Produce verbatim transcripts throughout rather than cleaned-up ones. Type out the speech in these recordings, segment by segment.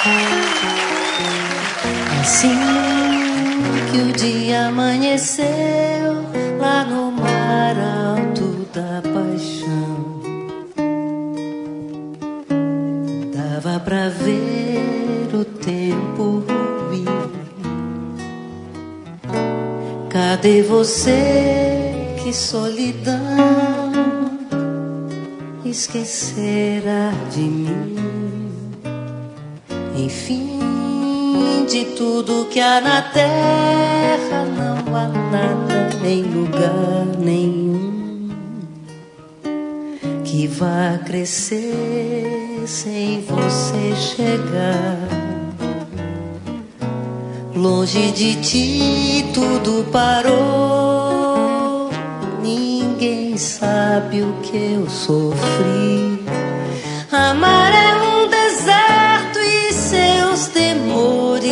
Assim que o dia amanheceu lá no mar alto da paixão, dava pra ver o tempo ruir. Cadê você, que solidão esquecerá de mim? Enfim, de tudo que há na terra, não há nada em lugar nenhum que vá crescer sem você chegar. Longe de ti tudo parou, ninguém sabe o que eu sofri. Amar é um deserto e seus temores,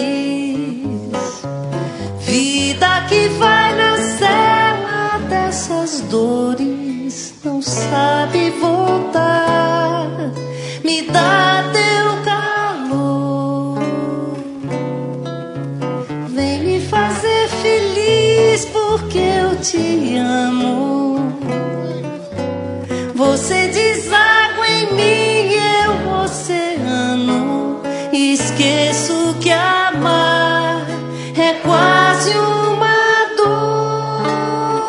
vida que vai na cela dessas dores, não sabe voltar. Me dá teu calor, vem me fazer feliz porque eu te amo. Você deságua em mim, eu oceano. Esqueço que amar é quase uma dor.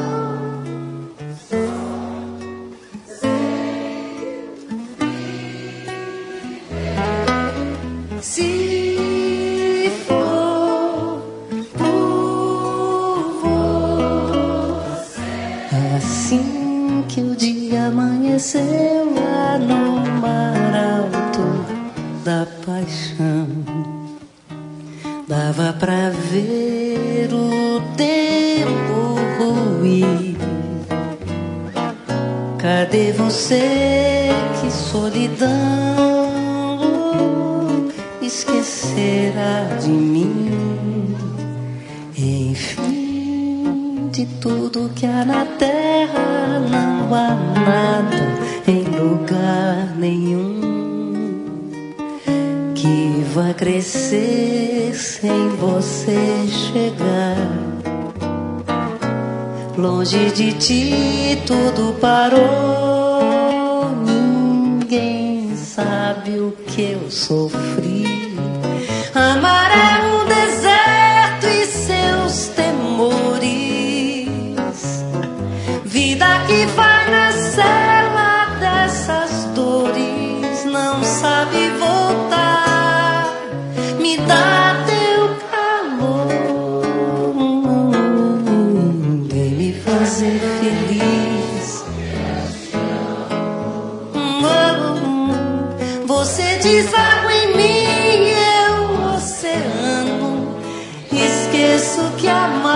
Se for por você, assim que o dia amanheceu lá no mar alto da paixão, dava pra ver o tempo ruir. Cadê você, que solidão esquecerá de mim? Enfim, de tudo que há na terra, não há nada em lugar nenhum que vá crescer sem você chegar. Longe de ti tudo parou, ninguém sabe o que eu sofri. Amar é um deserto e seus temores, vida que vai na cela dessas dores, não sabe voltar. Me dá teu calor, vem me fazer feliz. Você deságua em mim, eu oceano. Esqueço que amar